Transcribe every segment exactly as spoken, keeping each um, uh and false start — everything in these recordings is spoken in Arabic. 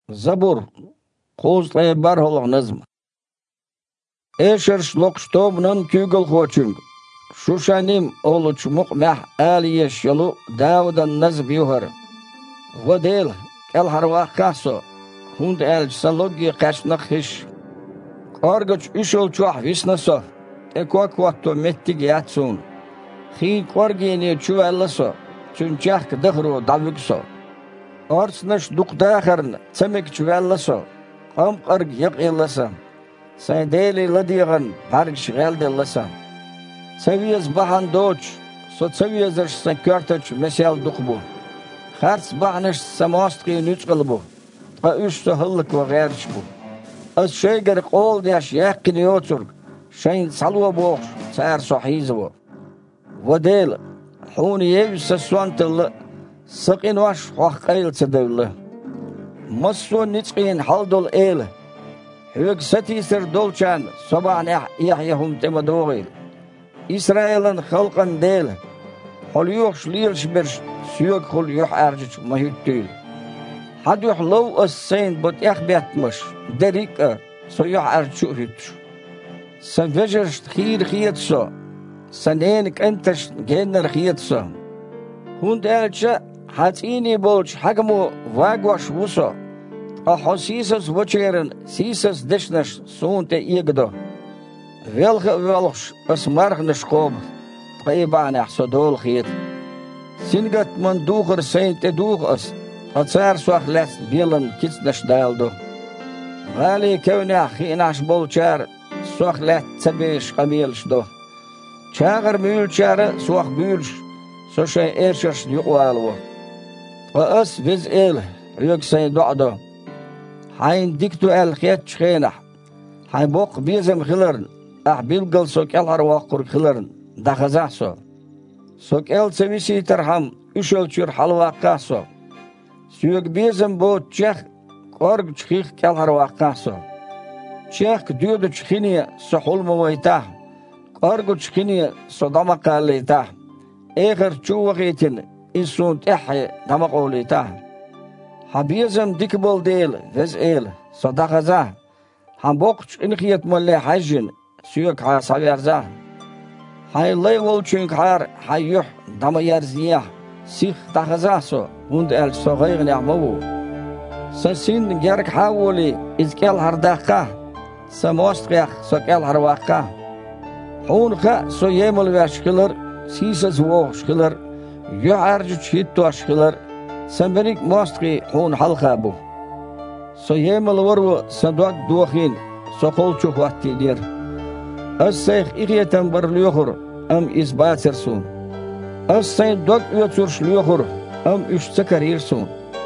زبور قوز بار هولغ نظم إيشرش لوكشتوب نن كيغل خوچنگ شوشانيم أولوچ مقمح آليش يلو داود النظم يوهر وديل الهرواق كاسو هند آلج سنلوگي قشنق هش قارگچ اشول چوح ويسنسو اكوا كواتو متگ ياتسون خي قارگيني چو اللسو چونچاق دخرو دالوگسو أرسنش دوق داخرن تمك چو اللسو قام قارگ يق اللسا سيديلي لديغن بارگ شغال دلسا سويز بحان دوچ سو سويزش سنكارتچ مسيال دوقبو خارس بحنش سماستقي نوچقلبو أيش سهلك وغيرش بو أز شيء قول ديش يحكي يوتر شين صلوا بوش سعر صحيز بو وديل حوني يبس سوانت الله سقين واش خوخ قيل تدولة مصو نتقين حلدول إيل هيك ستي سر دولشان صباح يحيهم تمدوغيل إسرائيل خلقا ديل حليوخ ليلش برش سيوك حليوخ أرجش مهيتيل حد يحلو السين بط يخبيت مش دريك سيوح أرجو هيتش سنفجرش خير خيتسو سنينك انتش جنر خيتسو هون دالشا حتيني بولش حكمو واقوش وسو أحسيسس وچيرن سيسس دشنش سونت يقدو ويلخ ويلخش اسمارخ نشقوب طيبان احسو دول خيت سنگت من دوغر سين تدوغ اس أتصار سوخ لس بيلن كتنش دالدو غالي كوني خيناش بولشار سوخ لس تبيش قميلش دو چاغر ميلشار سوخ بيلش سوشي إيرشش يقوالو وأس ويز إيل ريوك سين دعدو حين ديكتو إل خيت شخينح حين بوق بيزم خلرن أح بيلقل سوك إل هرواقر خلرن دخزح سو سوك إل سويسي ترحم إشول شور حلواقع سو سوك بيزم بو تشيخ قرق تشخيخ كال هرواقع سو تشيخ ديودو تشخيني سحول مويتاه قرق تشخيني صدامقا ليتاه إخر چو وغيتن إنسون تحي دمقو ليتاه حبيزم ديكبول ديل وز إيل صدقزاه هم بوقش إنخيت مولي حجن سيوك حا سويرزاه حي لي ولچنك حار حي يح دم يرزياه سيخ دخزاه سو هند أل صغير نعمو سسين جرك حاولي إزكال هرداقه سموستقيخ سوكال هرواقه حونخا سو يمل واشكلر سيسس ووشكلر يعرج تشيتو اشكلر سنبريك موستقي حون حلقه بو سو يمل ورو سندوك دوخين سو قولچوخ وقتي دير السيخ إغيتن برليوخر أم إزباتر سون السين دوك يوتورش ليوخر أم اشتكر يرسون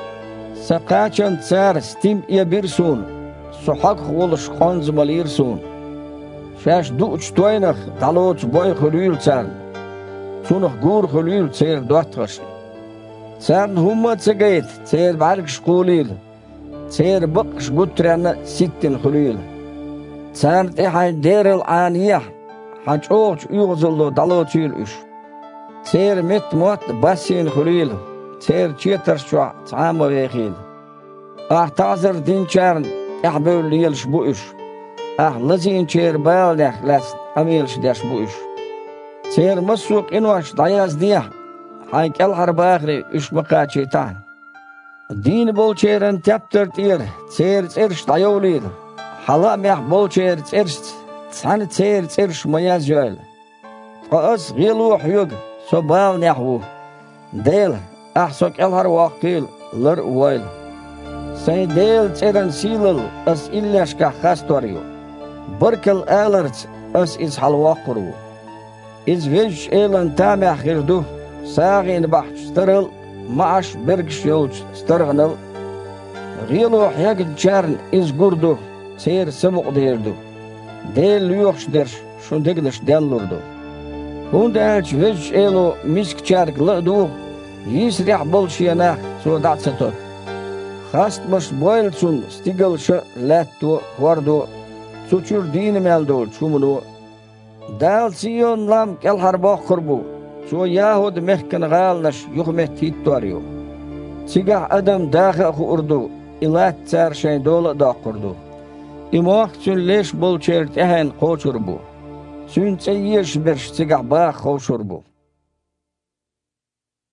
سقاچن تسار ستيم يبيرسون سحق خولش خانز ماليرسون شاش دو اچتوينخ دالوت بوي خلويل تسارن سونخ غور خلويل تسير دواتغش تسارن هما تسقيت تسير باركش قوليل تسير بقش قطران ستين خلويل تسارن تحي دير العانية حاج اوغش يغزلو دالوت يلوش تسير مت موت باسين خلويل تسير تشيتر شوع تعامل يخيل اه تعذر دين شارن احبول ليلش بوش اه لزين شير بالنخ لاس اميلش داش بوش تسير مسوق انواش ضياز ديح حايك الحرب اخري اش مقاتشي تان دين بول شيرن تبتر تير تسير تسيرش ضيوليل حلا ميح بول شير تسيرش تسان تسير تسيرش مياز جوال قاس غيلو حيوق سبال نحو ديل أحسك الهر واقيل لر ويل سيديل تيرن سيلل أس إليش كخاستوريو بركل آلرت أس إز حلواقرو إز ويش إيلن تامع خيردو ساغين بحش سترل معش برقش يوش سترغنل غيلو حياق جارن إز قردو سير سمق ديردو ديل ليوخش درش شون دقلش ديلوردو هون دالش ويش إيلو مسك جارك لقدو يسرح بولشينا سو داتساتو خاست مش بويلسون ستيغلش لاتو وردو سوچور دين مالدول چومنو دال سيون لام كل حربا قربو سو يهود مخكن غالنش يخمه تيتواريو سيغا ادم داخل خو اردو i lat цар шайн дола даққырду. I moq цүн леш бол чер тәхән қочыр bu. Цүн цәйеш берш цигах бақ қошыр bu.